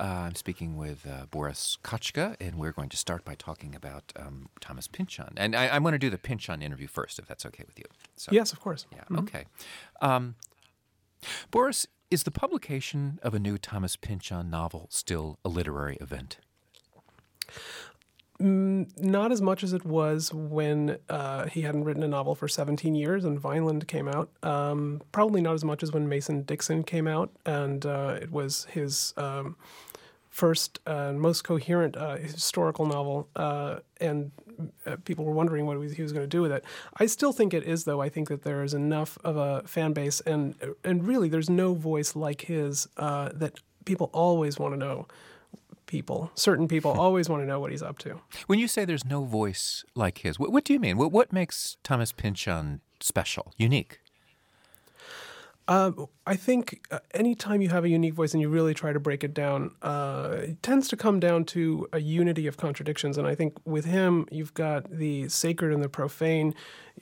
I'm speaking with Boris Kotchka, and we're going to start by talking about Thomas Pynchon. And I'm going to do the Pynchon interview first, if that's okay with you. So, Yes, of course. yeah, okay. Boris, is the publication of a new Thomas Pynchon novel still a literary event? Not as much as it was when he hadn't written a novel for 17 years and Vineland came out. Probably not as much as when Mason-Dixon came out, and it was his first and most coherent historical novel, and people were wondering what he was going to do with it. I still think it is, though. I think that there is enough of a fan base, and really there's no voice like his that people always want to know. Certain people always want to know what he's up to. When you say there's no voice like his, what do you mean? What makes Thomas Pynchon special, unique? I think anytime you have a unique voice and you really try to break it down, it tends to come down to a unity of contradictions. And I think with him, you've got the sacred and the profane.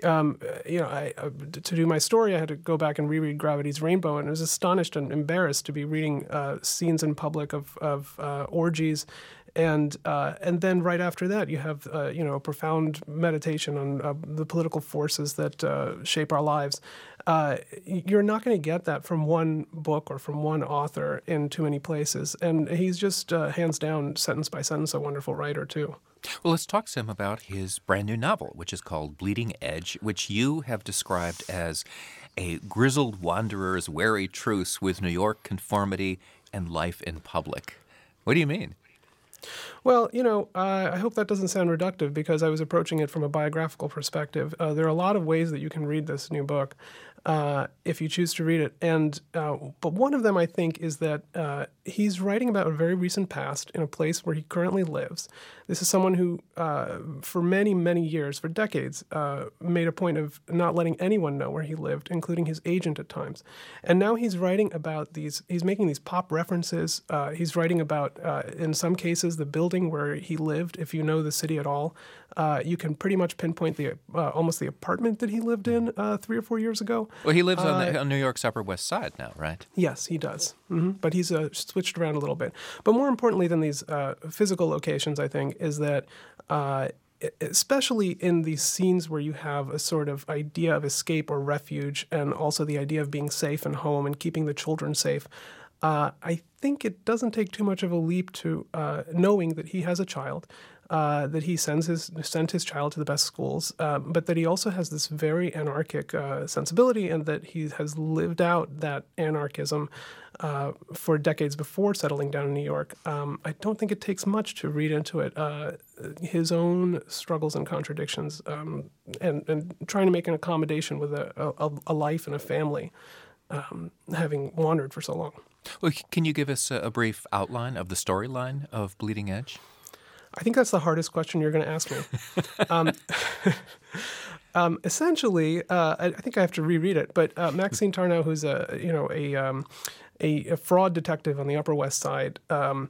To do my story, I had to go back and reread Gravity's Rainbow, and I was astonished and embarrassed to be reading scenes in public of orgies. And then right after that, you have a profound meditation on the political forces that shape our lives. You're not going to get that from one book or from one author in too many places. And he's just hands down, sentence by sentence, a wonderful writer too. Well, let's talk to him about his brand new novel, which is called Bleeding Edge, which you have described as a grizzled wanderer's wary truce with New York conformity and life in public. What do you mean? Well, I hope that doesn't sound reductive because I was approaching it from a biographical perspective. There are a lot of ways that you can read this new book if you choose to read it. But one of them, I think, is that he's writing about a very recent past in a place where he currently lives. This is someone who, for many, many years, for decades, made a point of not letting anyone know where he lived, including his agent at times. And now he's writing about he's making these pop references. He's writing about, in some cases, the building where he lived. If you know the city at all, you can pretty much pinpoint almost the apartment that he lived in 3 or 4 years ago. Well, he lives on New York's Upper West Side now, right? Yes, he does. Mm-hmm. But he's switched around a little bit. But more importantly than these physical locations, I think, is that especially in these scenes where you have a sort of idea of escape or refuge and also the idea of being safe and home and keeping the children safe, I think it doesn't take too much of a leap to knowing that he has a child, that he sent his child to the best schools, but that he also has this very anarchic sensibility and that he has lived out that anarchism for decades before settling down in New York. I don't think it takes much to read into it his own struggles and contradictions and trying to make an accommodation with a life and a family, having wandered for so long. Well, can you give us a brief outline of the storyline of Bleeding Edge? I think that's the hardest question you're going to ask me. Essentially, I think I have to reread it, but Maxine Tarnow, who's a fraud detective on the Upper West Side,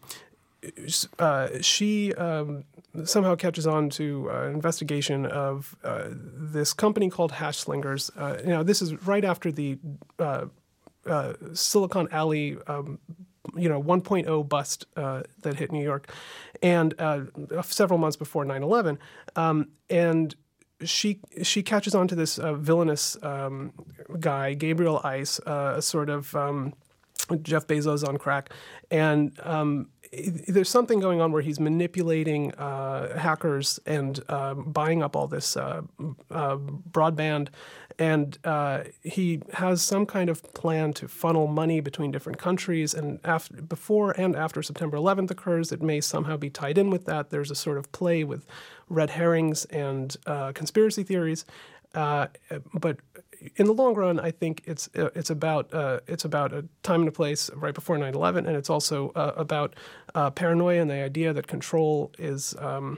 she somehow catches on to an investigation of this company called Hash Slingers. This is right after the Silicon Alley 1.0 bust that hit New York, and several months before 9/11. And she catches on to this villainous guy, Gabriel Ice, a sort of Jeff Bezos on crack. And there's something going on where he's manipulating hackers and buying up all this broadband. And he has some kind of plan to funnel money between different countries. And before and after September 11th occurs, it may somehow be tied in with that. There's a sort of play with red herrings and conspiracy theories. But in the long run, I think it's about a time and a place right before 9/11, and it's also about paranoia and the idea that control is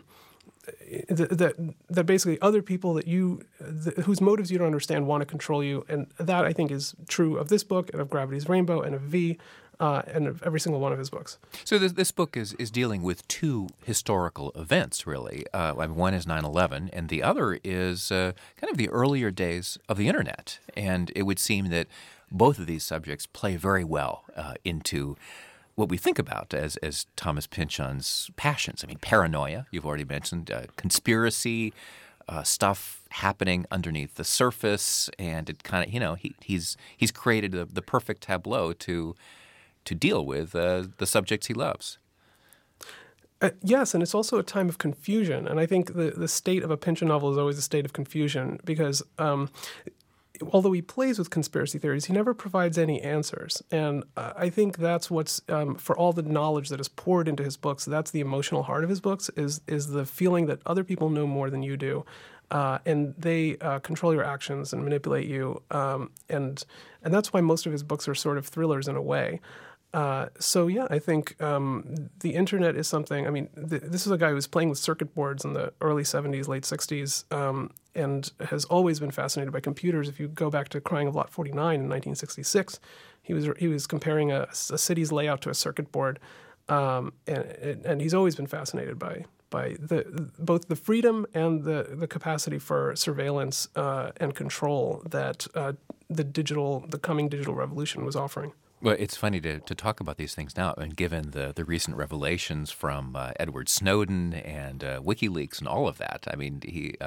that basically other people whose motives you don't understand want to control you, and that I think is true of this book and of Gravity's Rainbow and of V. And of every single one of his books. So this book is dealing with two historical events, really. One is 9/11, and the other is kind of the earlier days of the Internet. And it would seem that both of these subjects play very well into what we think about as Thomas Pynchon's passions. I mean, paranoia, you've already mentioned, conspiracy, stuff happening underneath the surface, and it kind of, he's created the perfect tableau to deal with the subjects he loves. Yes, and it's also a time of confusion. And I think the state of a Pynchon novel is always a state of confusion because although he plays with conspiracy theories, he never provides any answers. And I think that's what's, for all the knowledge that is poured into his books, that's the emotional heart of his books, is the feeling that other people know more than you do. And they control your actions and manipulate you. And that's why most of his books are sort of thrillers in a way. So yeah, I think the internet is something. I mean, this is a guy who was playing with circuit boards in the early 70s, late 60s, and has always been fascinated by computers. If you go back to Crying of Lot 49 in 1966, he was comparing a city's layout to a circuit board, and he's always been fascinated by both the freedom and the capacity for surveillance and control that the coming digital revolution was offering. Well, it's funny to talk about these things now, and given the recent revelations from Edward Snowden and WikiLeaks and all of that. I mean,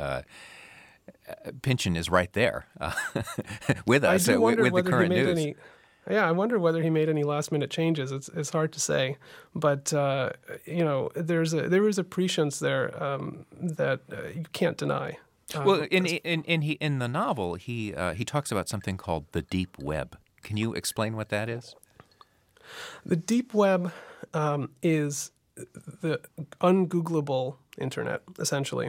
Pynchon is right there with us with the current news. I wonder whether he made any last-minute changes. It's hard to say, but there is a prescience there that you can't deny. Well, in the novel, he talks about something called the deep web. Can you explain what that is? The deep web is the ungoogleable internet, essentially.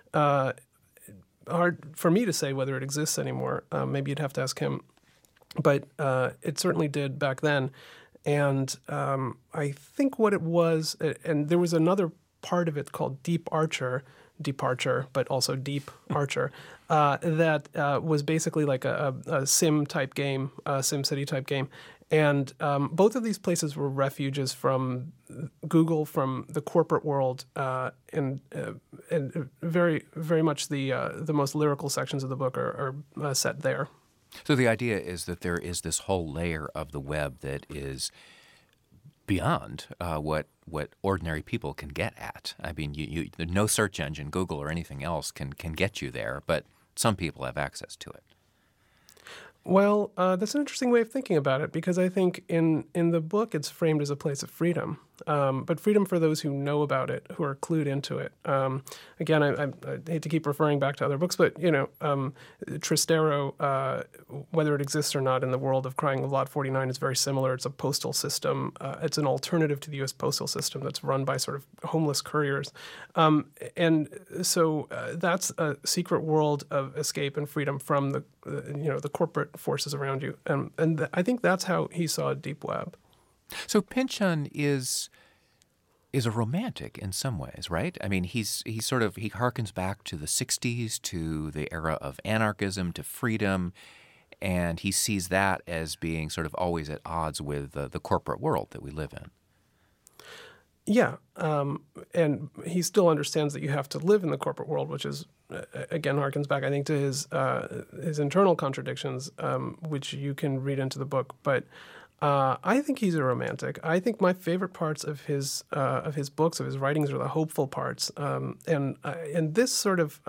Hard for me to say whether it exists anymore. Maybe you'd have to ask him. But it certainly did back then. And I think what it was, and there was another part of it called Departure, but also Deep Archer, that was basically like a Sim-type game, a SimCity type game. And both of these places were refuges from Google, from the corporate world, and very, very much the most lyrical sections of the book are set there. So the idea is that there is this whole layer of the web that is beyond what ordinary people can get at. I mean, no search engine, Google or anything else can get you there, but some people have access to it. Well, that's an interesting way of thinking about it, because I think in the book it's framed as a place of freedom, but freedom for those who know about it, who are clued into it. Again, I hate to keep referring back to other books, but Trastero, whether it exists or not in the world of Crying of Lot 49, is very similar. It's a postal system. It's an alternative to the U.S. postal system that's run by sort of homeless couriers, and so that's a secret world of escape and freedom from the corporate forces around you, and I think that's how he saw Deep Web. So Pynchon is a romantic in some ways, right? I mean, he harkens back to the 60s, to the era of anarchism, to freedom, and he sees that as being sort of always at odds with the corporate world that we live in. Yeah, and he still understands that you have to live in the corporate world, which is, again, harkens back, I think, to his internal contradictions, which you can read into the book. But I think he's a romantic. I think my favorite parts of his books, of his writings, are the hopeful parts. And this sort of,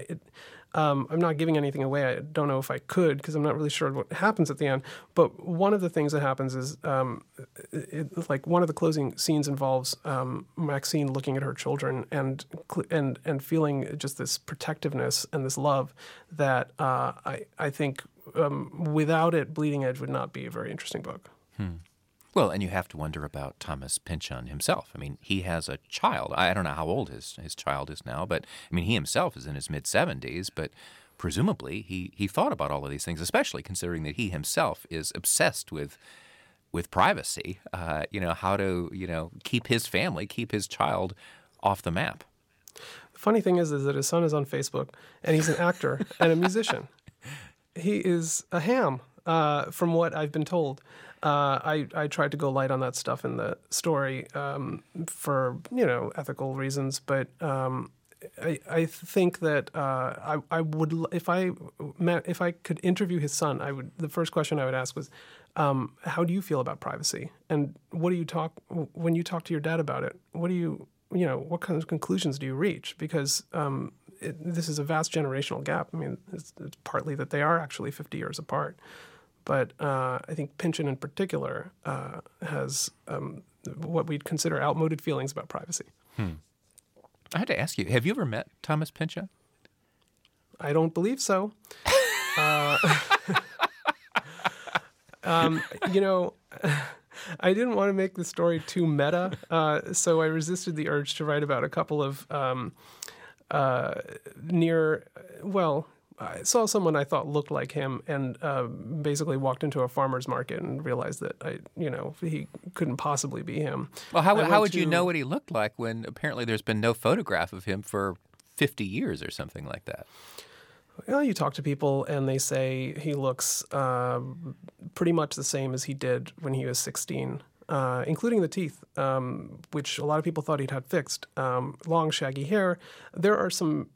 I'm not giving anything away. I don't know if I could, because I'm not really sure what happens at the end. But one of the things that happens is, like one of the closing scenes involves Maxine looking at her children and feeling just this protectiveness and this love that I think without it, Bleeding Edge would not be a very interesting book. Well, and you have to wonder about Thomas Pynchon himself. I mean, he has a child. I don't know how old his child is now, but I mean, he himself is in his mid-70s, but presumably he thought about all of these things, especially considering that he himself is obsessed with privacy, how to, keep his family, keep his child off the map. The funny thing is that his son is on Facebook, and he's an actor and a musician. He is a ham, from what I've been told. I tried to go light on that stuff in the story for ethical reasons, but I think that I would, if I could interview his son, the first question I would ask was, how do you feel about privacy? And what do you talk when you talk to your dad about it? What do you what kind of conclusions do you reach? Because this is a vast generational gap. I mean, it's partly that they are actually 50 years apart, but I think Pynchon in particular has what we'd consider outmoded feelings about privacy. I had to ask you, have you ever met Thomas Pynchon? I don't believe so. I didn't want to make the story too meta, so I resisted the urge to write about a couple of I saw someone I thought looked like him, and basically walked into a farmer's market and realized that he couldn't possibly be him. Well, how would you know what he looked like when apparently there's been no photograph of him for 50 years or something like that? Well, you talk to people and they say he looks pretty much the same as he did when he was 16, including the teeth, which a lot of people thought he'd had fixed. Long, shaggy hair. There are some.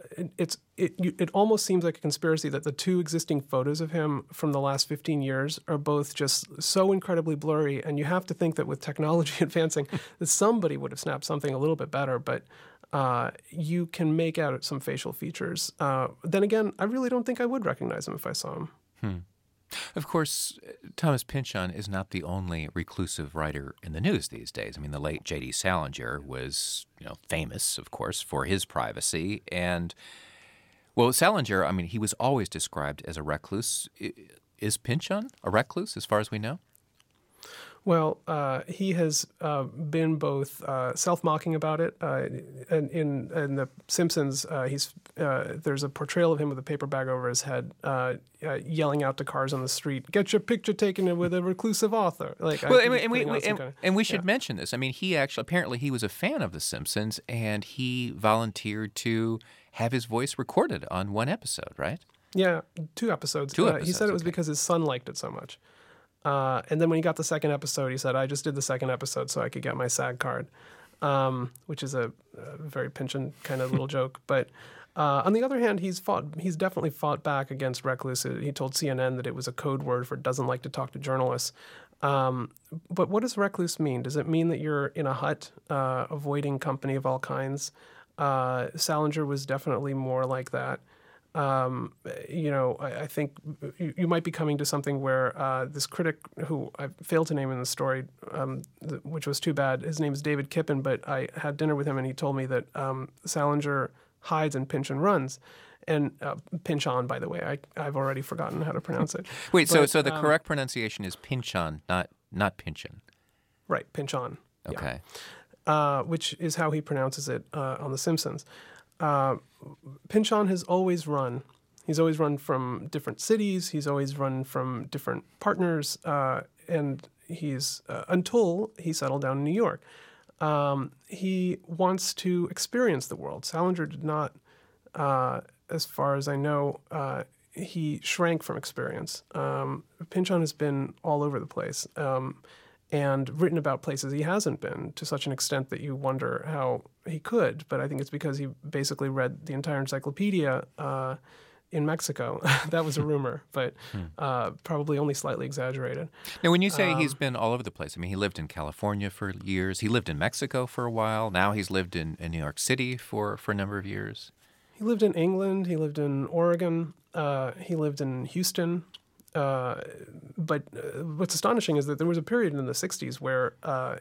It almost seems like a conspiracy that the two existing photos of him from the last 15 years are both just so incredibly blurry, and you have to think that with technology advancing, that somebody would have snapped something a little bit better, but you can make out some facial features. Then again, I really don't think I would recognize him if I saw him. Of course, Thomas Pynchon is not the only reclusive writer in the news these days. I mean, the late J.D. Salinger was, famous, of course, for his privacy. And, well, Salinger, I mean, he was always described as a recluse. Is Pynchon a recluse, as far as we know? Well, he has been both self-mocking about it. And in The Simpsons, there's a portrayal of him with a paper bag over his head, yelling out to cars on the street, "Get your picture taken with a reclusive author." We should mention this. I mean, apparently he was a fan of The Simpsons, and he volunteered to have his voice recorded on one episode, right? Yeah, 2 episodes. He said it was because his son liked it so much. And then when he got the second episode, he said, "I just did the second episode so I could get my SAG card," which is a very Pynchon kind of little joke. But on the other hand, he's definitely fought back against recluse. He told CNN that it was a code word for doesn't like to talk to journalists. But what does recluse mean? Does it mean that you're in a hut, avoiding company of all kinds? Salinger was definitely more like that. I think you might be coming to something where this critic, who I failed to name in the story, which was too bad, his name is David Kippen, but I had dinner with him and he told me that Salinger hides and Pynchon runs. And Pynchon, by the way, I've already forgotten how to pronounce it. Wait, so the correct pronunciation is Pynchon, not Pynchon. Right, Pynchon. Okay. Yeah. Which is how he pronounces it on The Simpsons. Pynchon has always run. He's always run from different cities. He's always run from different partners, and he's until he settled down in New York. He wants to experience the world. Salinger did not, as far as I know. He shrank from experience. Pynchon has been all over the place. And written about places he hasn't been to such an extent that you wonder how he could. But I think it's because he basically read the entire encyclopedia in Mexico. That was a rumor, but probably only slightly exaggerated. Now, when you say he's been all over the place, I mean, he lived in California for years. He lived in Mexico for a while. Now he's lived in New York City for a number of years. He lived in England. He lived in Oregon. He lived in Houston. But what's astonishing is that there was a period in the 60s where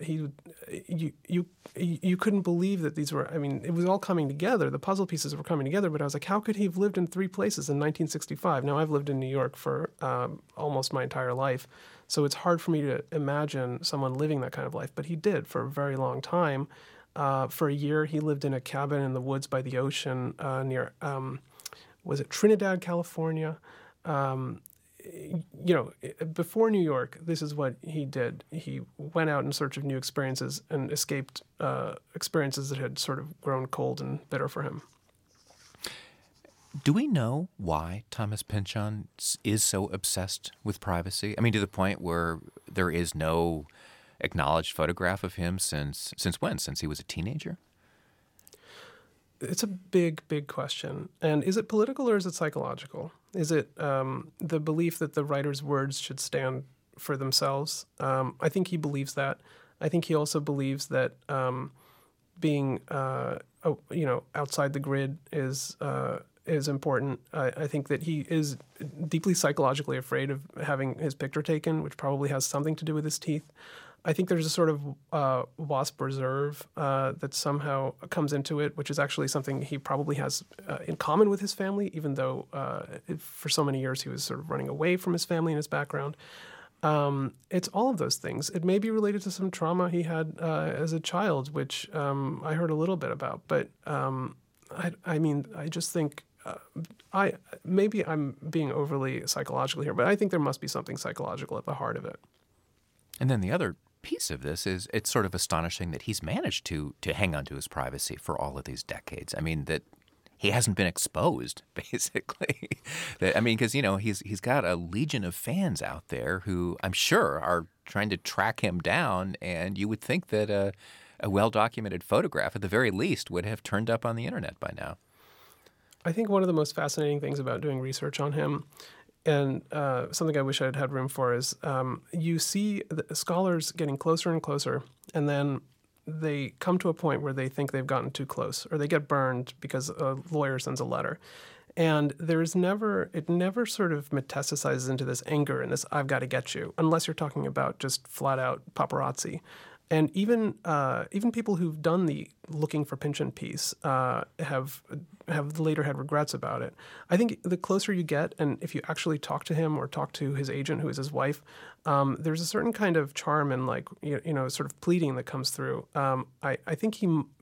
you couldn't believe that these were, I mean, it was all coming together. The puzzle pieces were coming together, but I was like, how could he have lived in 3 places in 1965? Now, I've lived in New York for almost my entire life, so it's hard for me to imagine someone living that kind of life, but he did for a very long time. For a year, he lived in a cabin in the woods by the ocean near, was it Trinidad, California? Before New York, this is what he did. He went out in search of new experiences and escaped experiences that had sort of grown cold and bitter for him. Do we know why Thomas Pynchon is so obsessed with privacy? I mean, to the point where there is no acknowledged photograph of him since when? Since he was a teenager? It's a big, big question. And is it political or is it psychological? Is it the belief that the writer's words should stand for themselves. I think he believes that. I think he also believes that being outside the grid is important. I think that he is deeply psychologically afraid of having his picture taken, which probably has something to do with his teeth. I think there's a sort of wasp reserve that somehow comes into it, which is actually something he probably has in common with his family, even though for so many years he was sort of running away from his family and his background. It's all of those things. It may be related to some trauma he had as a child, which I heard a little bit about. But I just think maybe I'm being overly psychological here, but I think there must be something psychological at the heart of it. And then the other piece of this is it's sort of astonishing that he's managed to hang on to his privacy for all of these decades. I mean, that he hasn't been exposed, basically. Because, he's got a legion of fans out there who I'm sure are trying to track him down, and you would think that a well-documented photograph, at the very least, would have turned up on the internet by now. I think one of the most fascinating things about doing research on him, and something I wish I had had room for, is you see the scholars getting closer and closer, and then they come to a point where they think they've gotten too close, or they get burned because a lawyer sends a letter. And it never sort of metastasizes into this anger and this "I've got to get you," unless you're talking about just flat out paparazzi. And even people who've done the looking for Pynchon piece have later had regrets about it. I think the closer you get, and if you actually talk to him or talk to his agent, who is his wife, there's a certain kind of charm and sort of pleading that comes through. I think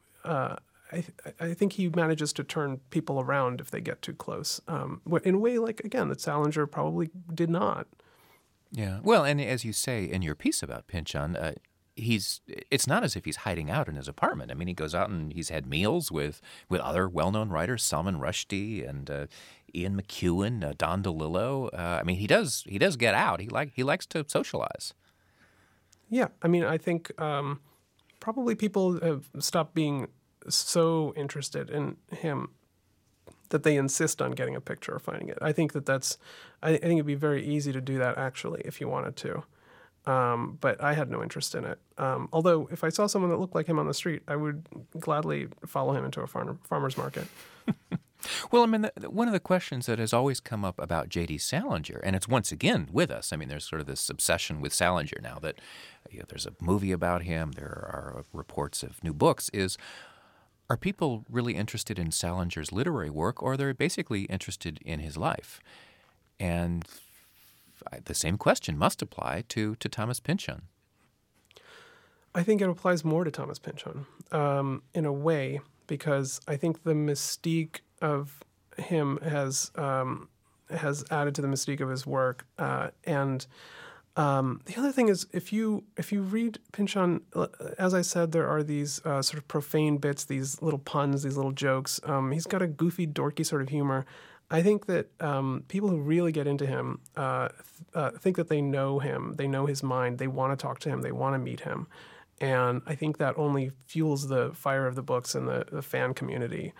he manages to turn people around if they get too close, in a way that Salinger probably did not. Yeah. Well, and as you say in your piece about Pynchon, it's not as if he's hiding out in his apartment. I mean, he goes out and he's had meals with other well-known writers, Salman Rushdie and Ian McEwan, Don DeLillo. He does get out. He likes to socialize. Yeah, I think probably people have stopped being so interested in him that they insist on getting a picture or finding it. I think I think it'd be very easy to do that actually if you wanted to. But I had no interest in it. Although if I saw someone that looked like him on the street, I would gladly follow him into a farmer's market. Well, one of the questions that has always come up about J.D. Salinger, and it's once again with us. There's sort of this obsession with Salinger now that there's a movie about him, there are reports of new books, are people really interested in Salinger's literary work, or they're basically interested in his life? And the same question must apply to Thomas Pynchon. I think it applies more to Thomas Pynchon in a way, because I think the mystique of him has added to the mystique of his work. And the other thing is, if you read Pynchon, as I said, there are these sort of profane bits, these little puns, these little jokes. He's got a goofy, dorky sort of humor. I think that people who really get into him think that they know him, they know his mind, they want to talk to him, they want to meet him. And I think that only fuels the fire of the books and the fan community.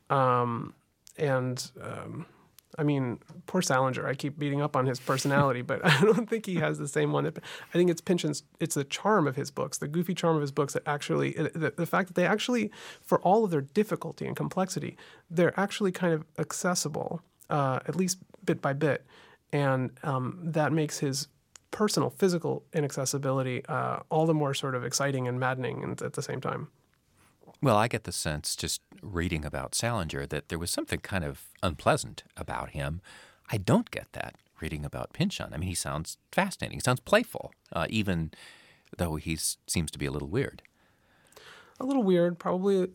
Poor Salinger, I keep beating up on his personality, but I don't think he has the same one. I think it's the charm of his books, the goofy charm of his books that actually, the fact that they actually, for all of their difficulty and complexity, they're actually kind of accessible, at least bit by bit. And that makes his personal, physical inaccessibility all the more sort of exciting and maddening at the same time. Well, I get the sense, just reading about Salinger, that there was something kind of unpleasant about him. I don't get that reading about Pynchon. He sounds fascinating. He sounds playful, even though he seems to be a little weird. A little weird, probably.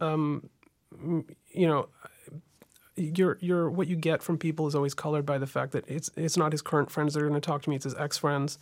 Your what you get from people is always colored by the fact that it's not his current friends that are going to talk to me. It's his ex-friends.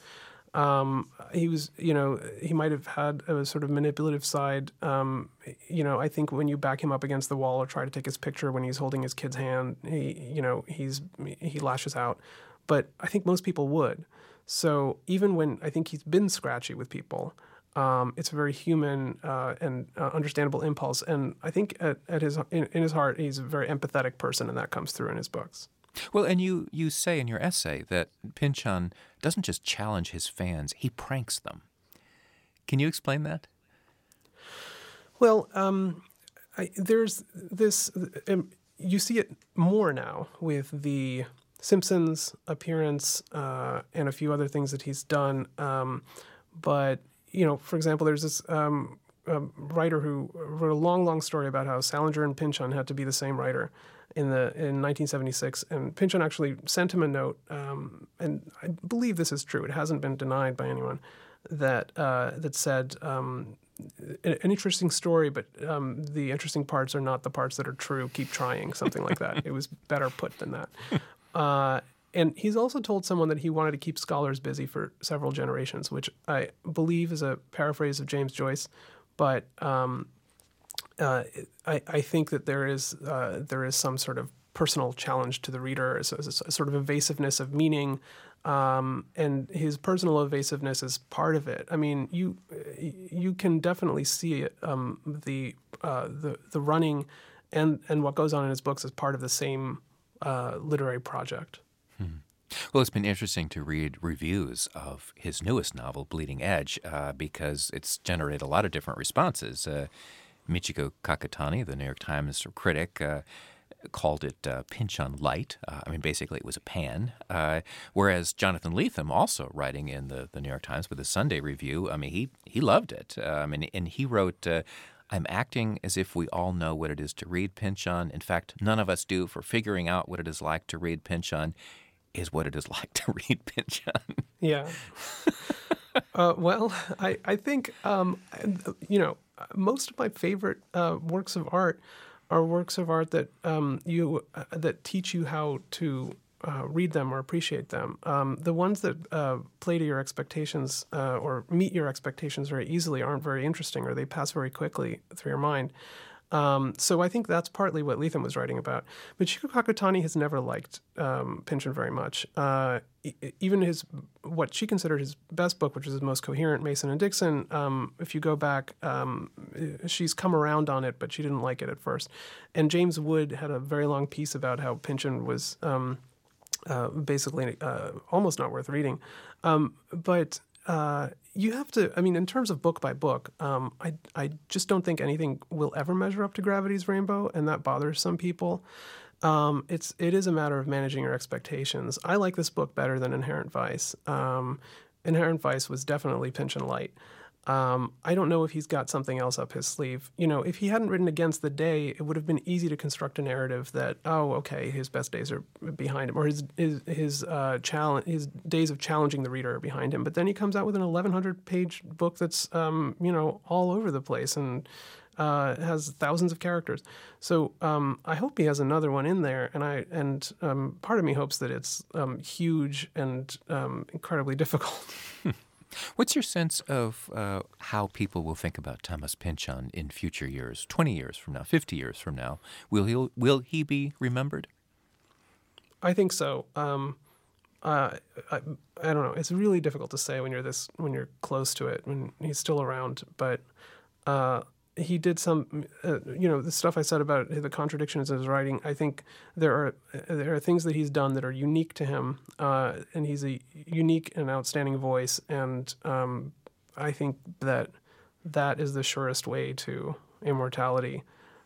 He might have had a sort of manipulative side. I think when you back him up against the wall or try to take his picture when he's holding his kid's hand, he lashes out. But I think most people would. So even when I think he's been scratchy with people, it's a very human and understandable impulse. And I think in his heart, he's a very empathetic person, and that comes through in his books. Well, and you say in your essay that Pynchon doesn't just challenge his fans, he pranks them. Can you explain that? Well, there's this. You see it more now with the Simpsons appearance and a few other things that he's done. But for example, there's this writer who wrote a long story about how Salinger and Pynchon had to be the same writer in 1976, and Pynchon actually sent him a note, and I believe this is true. It hasn't been denied by anyone that said. An interesting story, but the interesting parts are not the parts that are true. Keep trying, something like that. It was better put than that. And he's also told someone that he wanted to keep scholars busy for several generations, which I believe is a paraphrase of James Joyce. But I think that there is some sort of personal challenge to the reader, a sort of evasiveness of meaning, and his personal evasiveness is part of it. I mean, you can definitely see it, the running and what goes on in his books as part of the same literary project. Well, it's been interesting to read reviews of his newest novel, Bleeding Edge, because it's generated a lot of different responses. Michiko Kakutani, the New York Times critic, called it Pynchon Light. I mean, basically it was a pan. Whereas Jonathan Lethem, also writing in the New York Times with a Sunday review, I mean, he loved it. And he wrote, I'm acting as if we all know what it is to read Pynchon. In fact, none of us do, for figuring out what it is like to read Pynchon is what it is like to read Pynchon. Yeah. Well, I think, most of my favorite works of art are works of art that that teach you how to read them or appreciate them. The ones that play to your expectations or meet your expectations very easily aren't very interesting, or they pass very quickly through your mind. So I think that's partly what Lethem was writing about. But Michiko Kakutani has never liked Pynchon very much. Even what she considered his best book, which is his most coherent, Mason and Dixon, if you go back, she's come around on it, but she didn't like it at first. And James Wood had a very long piece about how Pynchon was basically almost not worth reading. But you have to, I mean, in terms of book by book, I just don't think anything will ever measure up to Gravity's Rainbow, and that bothers some people. It is a matter of managing your expectations. I like this book better than Inherent Vice. Inherent Vice was definitely Pynchon light. I don't know if he's got something else up his sleeve. If he hadn't written Against the Day, it would have been easy to construct a narrative that, his best days are behind him, or his days of challenging the reader are behind him. But then he comes out with an 1,100-page book that's, all over the place and has thousands of characters. So I hope he has another one in there, and part of me hopes that it's huge and incredibly difficult. What's your sense of how people will think about Thomas Pynchon in future years, 20 years from now, 50 years from now? Will he be remembered? I think so. I don't know. It's really difficult to say when you're close to it, when he's still around. But he did some, the stuff I said about the contradictions in his writing. I think there are things that he's done that are unique to him, and he's a unique and outstanding voice. And I think that is the surest way to immortality.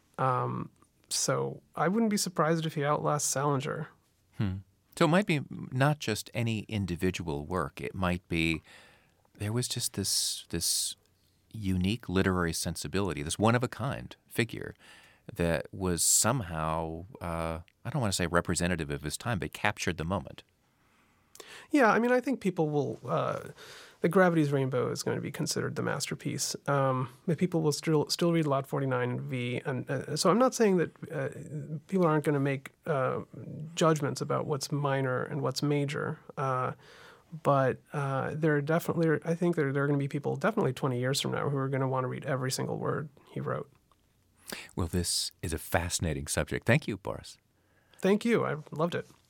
So I wouldn't be surprised if he outlasts Salinger. So it might be not just any individual work. It might be there was just this unique literary sensibility, this one-of-a-kind figure that was somehow, I don't want to say representative of his time, but captured the moment. Yeah, I mean, I think people will, the Gravity's Rainbow is going to be considered the masterpiece. But people will still read Lot 49 and V. And so I'm not saying that people aren't going to make judgments about what's minor and what's major. But there are definitely, I think there are going to be people definitely 20 years from now who are going to want to read every single word he wrote. Well, this is a fascinating subject. Thank you, Boris. Thank you. I loved it.